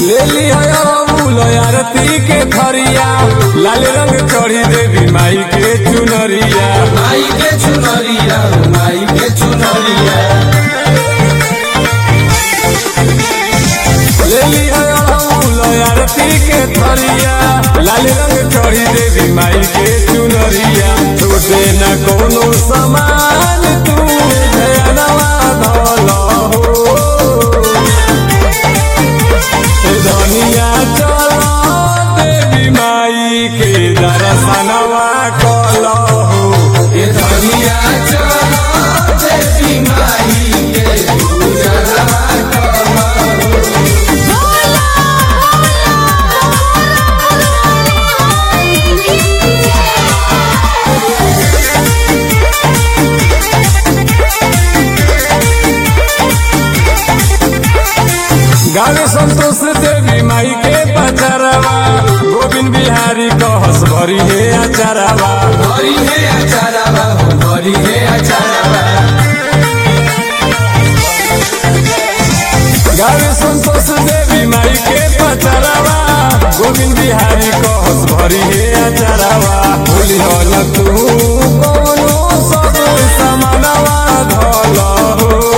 ले लिया अमूल आरती के थरिया, लाल रंग चढ़ी देवी माई के चुनरिया, माई के चुनरिया, माई के चुनरिया। ले लिया अमूल आरती के थरिया, लाल रंग चढ़ी देवी माई के चुनरिया। छूटे न कोनो समान तू ध्यानवा धल हो, धनिया चल देवी माई के दर्शनवा कल हो। ये धनिया चलो देवी माई के पूजनवा करो। गावे संतोष देवी माई के पचरवा, गोविंद बिहारी कहस भरी हे अचरवा, भरी है अचारवा, भरी है अचारवा। गावे संतोष देवी माई के पचरवा, गोविंद बिहारी कहस भरी हे अचरवा। भूली हो न तू कोनो सब समानवा धल हो,